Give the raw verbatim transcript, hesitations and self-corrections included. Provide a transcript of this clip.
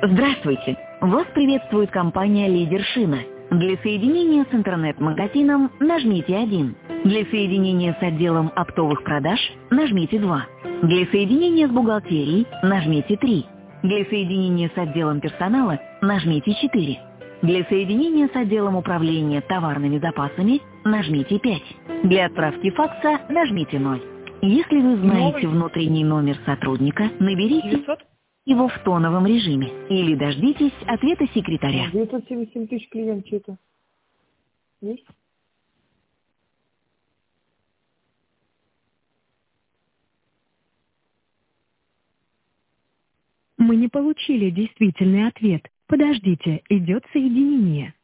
Здравствуйте! Вас приветствует компания «Лидер Шина». Для соединения с интернет-магазином нажмите один. Для соединения с отделом оптовых продаж нажмите два. Для соединения с бухгалтерией нажмите три. Для соединения с отделом персонала нажмите четыре. Для соединения с отделом управления товарными запасами нажмите пять. Для отправки факса нажмите ноль. Если вы знаете внутренний номер сотрудника, наберите его в тоновом режиме или дождитесь ответа секретаря. девятьсот семьдесят семь тысяч клиент что-то. Есть? Мы не получили действительный ответ. Подождите, идет соединение.